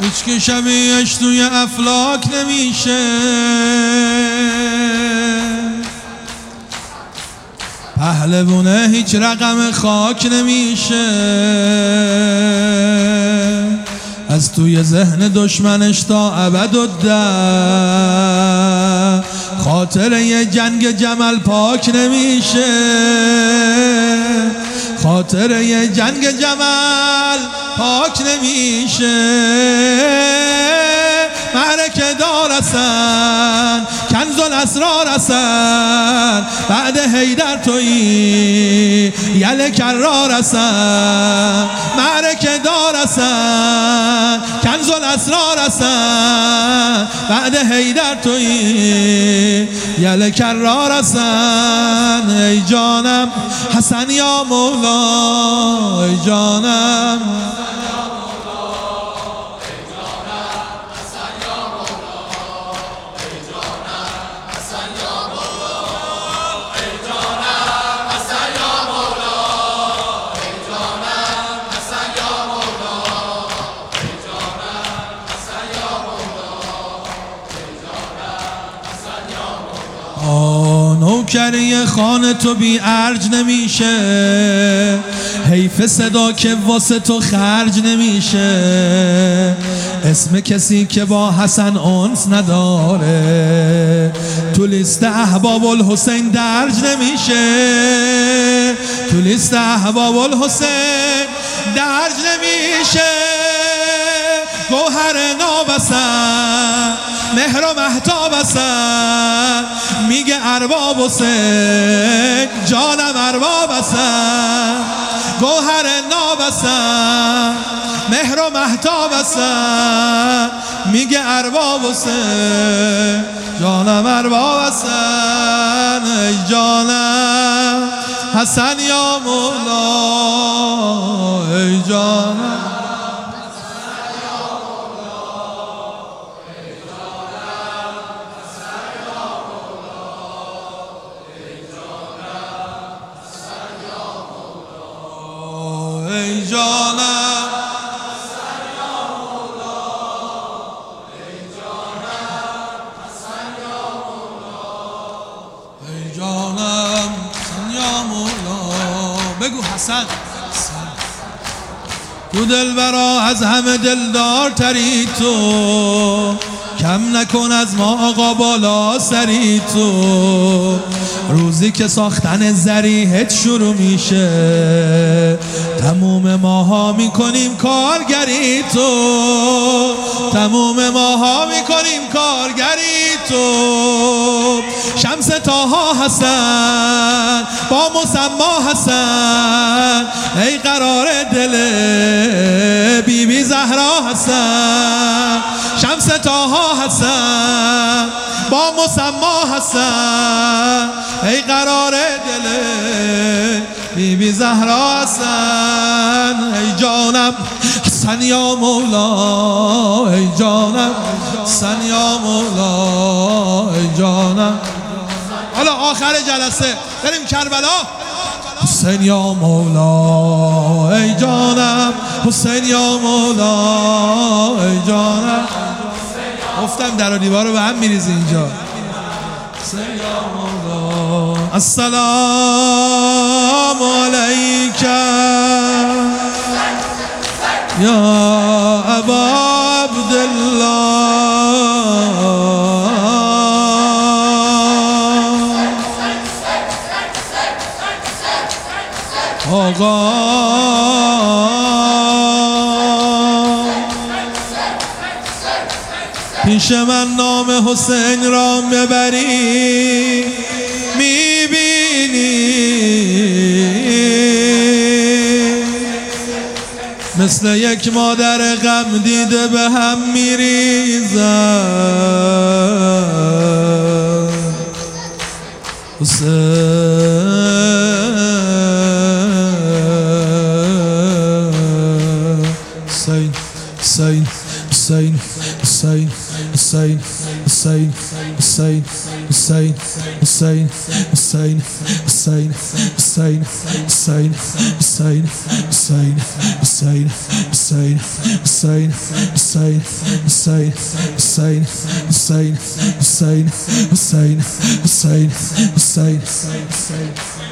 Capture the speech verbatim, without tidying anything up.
هیچ که شبیهش توی افلاک نمیشه، پهلوونه هیچ رقم خاک نمیشه، از توی ذهن دشمنش تا ابد و ده، خاطره یه جنگ جمل پاک نمیشه، خاطره یه جنگ جمل پاک نمیشه. معرکه دار هستن، کنز الاسرار هستن، بعد حیدر تویی یل کرار هستن. معرکه دار هستن، کنز الاسرار هستن، بعد حیدر تویی یل کرار هستن. ای جانم حسن یا مولا، ای جانم نوکری خانه تو بی ارج نمیشه، حیف صدا که واسه تو خرج نمیشه. اسم کسی که با حسن انس نداره، تو لیست احباب الحسین درج نمیشه، تو لیست احباب الحسین درج نمیشه. گوهر نابسن، مهر و مهتاب هستن، میگه ارباب حسین جانم ارباب هستن. گوهر ناب هستن، مهر و مهتاب هستن، میگه ارباب حسین جانم ارباب هستن. ای جانم حسن یا مولا، ای جانم ای جانم حسن یا مولا، ای جانم حسن یا مولا، ای جانم حسن یا مولا. بگو حسن تو دلبرا از همه دلدار تری تو، کم نکن از ما آقا بالا سری تو. روزی که ساختن زریحت شروع میشه، تموم ماها میکنیم کارگری تو، تموم ماها میکنیم کارگری تو. شمس تاها هستن، با مسما هستن، ای قرار دل بی بی زهرا هستن. شمس تاها هستن، با مسما هستن، ای قرار دل بی بی زهرا هستن. ای جانم حسن یا مولا، ای جانم حسن یا مولا، ای جانم. حالا آخر جلسه بریم کربلا. حسین یا مولا، ای جانم حسین یا مولا، ای جانم. گفتم در و دیوار رو به هم میریزی اینجا. حسین یا مولا. السلام علیک یا ابا عبدالله، آقا پیش من نام حسین را میبری، میبینی مثل یک مادر غم دیده به هم میریزد. حسین حسین حسین حسین حسین حسین حسین حسین حسین حسین حسین Hussein, Hussein, Hussein, Hussein, Hussein, Hussein, Hussein, Hussein, Hussein, Hussein, Hussein, Hussein, Hussein, Hussein, Hussein, Hussein, Hussein.